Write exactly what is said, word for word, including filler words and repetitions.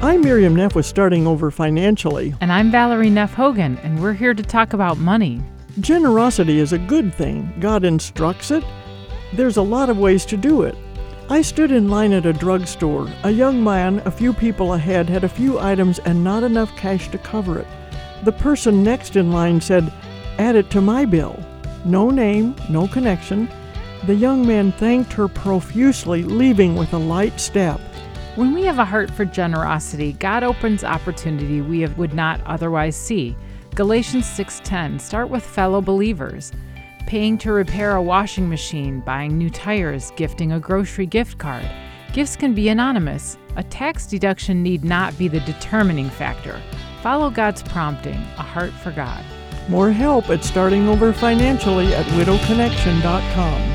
I'm Miriam Neff with Starting Over Financially. And I'm Valerie Neff Hogan, and we're here to talk about money. Generosity is a good thing. God instructs it. There's a lot of ways to do it. I stood in line at a drugstore. A young man, a few people ahead, had a few items and not enough cash to cover it. The person next in line said, "Add it to my bill." No name, no connection. The young man thanked her profusely, leaving with a light step. When we have a heart for generosity, God opens opportunity we have, would not otherwise see. Galatians six ten, start with fellow believers. Paying to repair a washing machine, buying new tires, gifting a grocery gift card. Gifts can be anonymous. A tax deduction need not be the determining factor. Follow God's prompting, a heart for God. More help at Starting Over Financially at widow connection dot com.